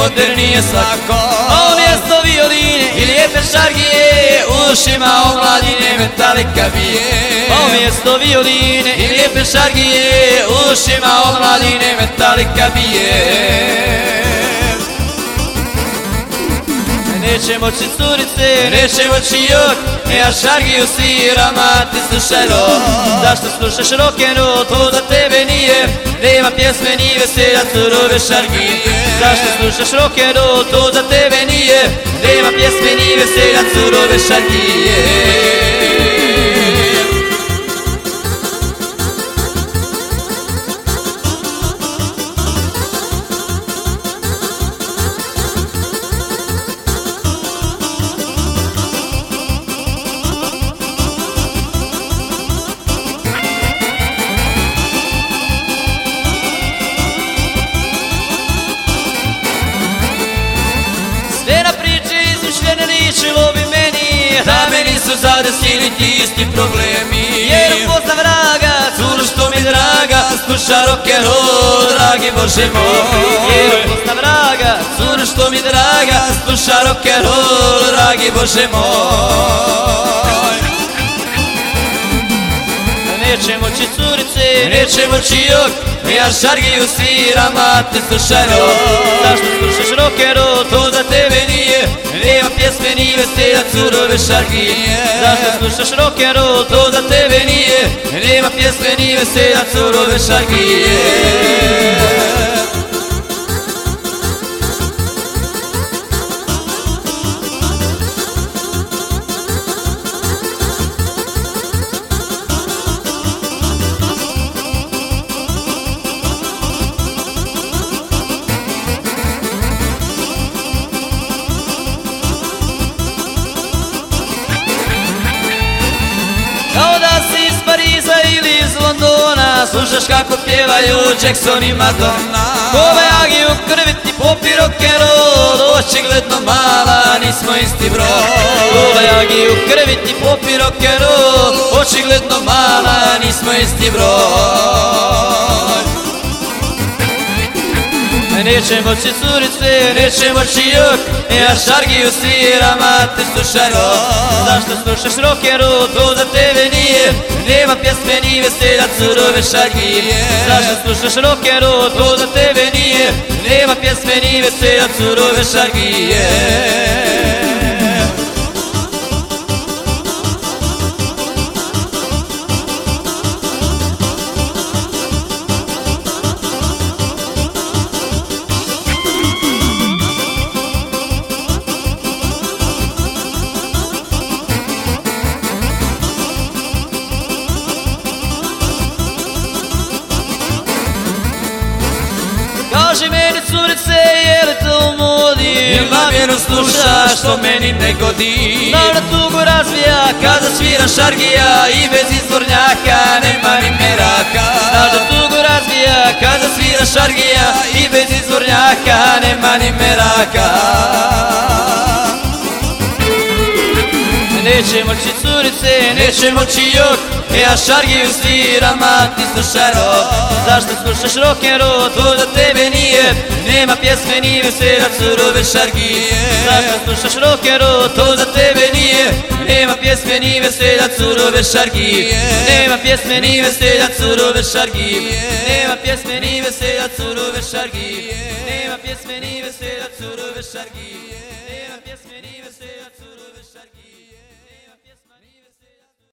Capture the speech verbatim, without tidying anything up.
modernije svako. A umjesto violine i lijepe šargije, u ušima omladine Metallica bije. A umjesto violine i lijepe šargije, u ušima omladine Metallica bije. Neće moći curice, neće moći jok, ja šargiju sviram, a ti slušaj rock. Zašto slušaš rock'n'roll, to za tebe nije, nema pjesme ni veselja, surove šargije. Zašto slušaš rock'n'roll, to za tebe nije, nema pjesme ni veselja, surove šargije. Ličilo bi meni da me nisu zadesili ti isti problemi. Jer upoznam vraga, curu što mi draga, sluša rock'n'roll, dragi Bože moj. Jer upoznam vraga, curu što mi draga, sluša rock'n'roll, dragi Bože moj. Neće moći curice, neće moći jok, ja šargiju sviram, a ti slušaj rock. Zašto slušaš rock'n'roll, to za tebe nije, nema pjesme ni veselja, curove šargije. Zašto slušaš rock'n'roll, to za tebe nije, nema pjesme ni veselja, curove šargije. Kao da si iz Pariza ili iz Londona, slušaš kako pjevaju Jackson i Madonna. Kove agi u krvi ti popi rock'n'roll, očigledno mala, nismo isti broj. Kove agi u krvi ti popi rock'n'roll, očigledno mala, nismo isti broj. Neće moći curice, neće moći jok, ja šargiju sviram, a ti slušaj rock. Zašto slušaš rock'n'roll, to za tebe nije, nema pjesme ni veselja, curove šargije. Zašto slušaš rock'n'roll, to za tebe nije, nema pjesme ni veselja, curove šargije. Kaži meni curice, je li to u modi, ili namjerno slušaš što meni ne godi. Znam da tugu razvija kada svira šargija i bez izvornjaka nema ni meraka. Znaš da tugu razvija kada svira šargija i bez izvornjaka nema ni meraka. Neće moći curice, neće moći jok, ja šargiju sviram, a ti slušaj rock. Zašto slušaš rock'n'roll, to za tebe nije, nema pjesme ni veselja, curove šargije. Zašto slušaš rock'n'roll, to za tebe nije, nema pjesme ni veselja, curove šargije. Nema pjesme ni veselja, curove šargije. Nema pjesme ni veselja, curove šargije. Nema pjesme ni veselja, curove šargije.